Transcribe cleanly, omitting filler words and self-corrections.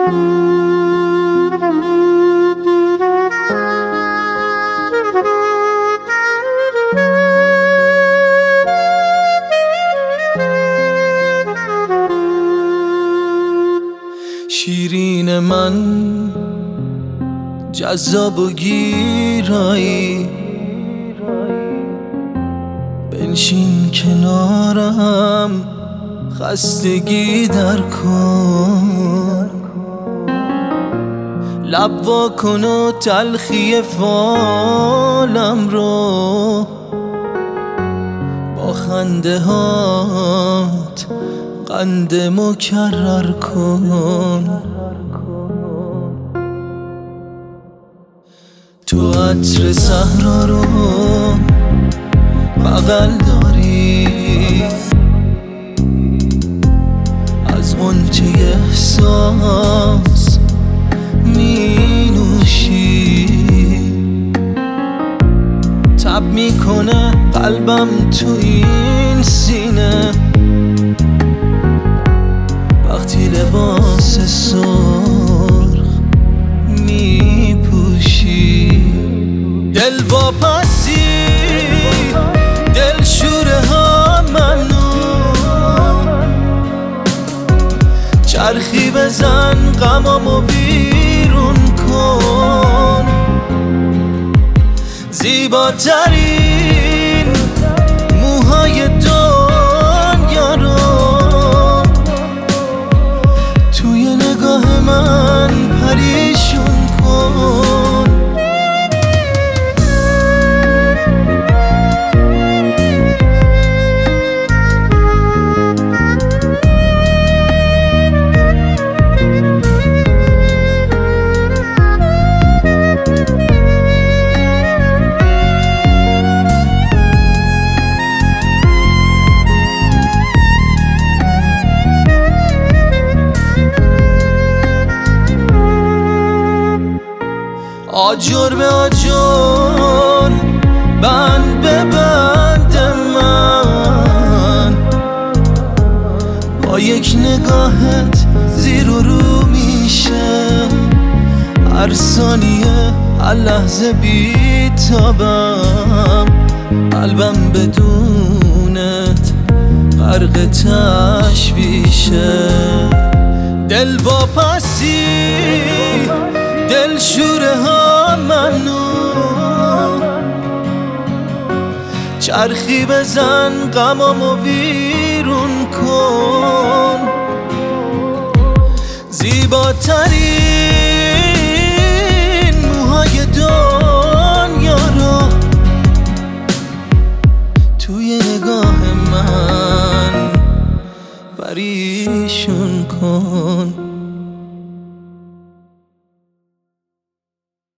شیرین من جذاب و گیرایی، بنشین کنارم خستگی در کن، لب وا کن و تلخی فالم رو با خنده هات قند مکرر کن. تو عطر صحرا رو بغل داری، از غنچه احساس می نوشی، تب میکنه قلبم تو این سینه وقتی لباس سرخ می پوشی. دل واپسی، دل شوره ها ممنون، چرخی بزن غمامو بیرون کن، زیباترین موهای دنیا رو توی نگاه من پریشون کن. آجر به آجر، بند به بند من، با یک نگاهت زیر و رو میشه هر ثانیه، هر لحظه بیتابم، قلبم بدونت غرق تشویشه. دل واپسی، دل شوره ها ممنون، چرخی بزن غمامو بیرون کن، زیباترین موهای دنیا رو توی نگاه من پریشون کن.